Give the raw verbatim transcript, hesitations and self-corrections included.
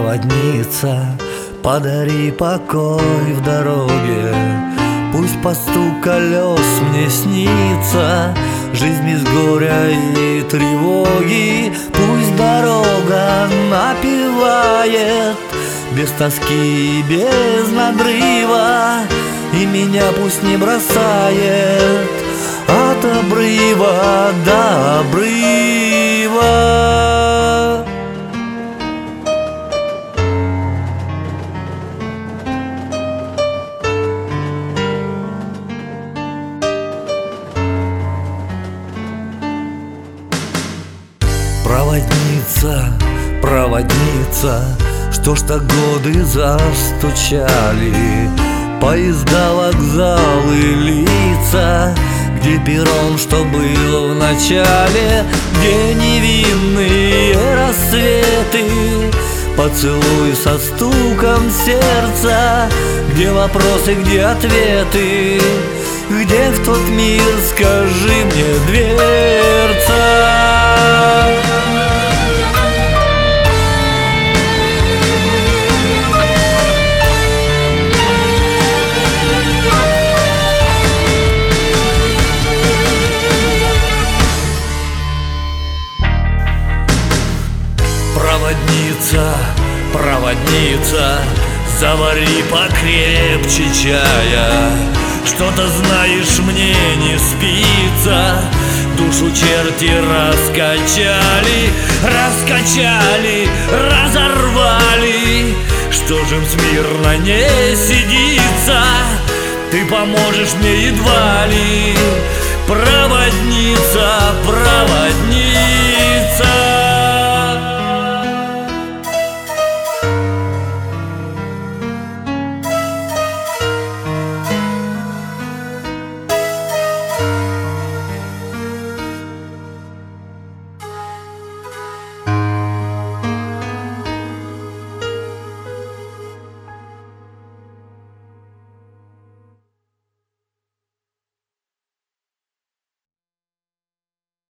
Проводница, подари покой в дороге. Пусть по стук колес мне снится жизнь без горя и тревоги. Пусть дорога напевает без тоски и без надрыва, и меня пусть не бросает от обрыва до обрыва. Проводница, проводница, что ж так годы застучали? Поезда, вокзалы, лица, где перрон, что было в начале, где невинные рассветы, поцелуй со стуком сердца, где вопросы, где ответы, где в тот мир, скажи мне, дверца. Проводница, проводница, завари покрепче чая. Что-то, знаешь, мне не спится, душу черти раскачали, раскачали, разорвали. Что же им смирно не сидится? Ты поможешь мне едва ли, проводница, проводница.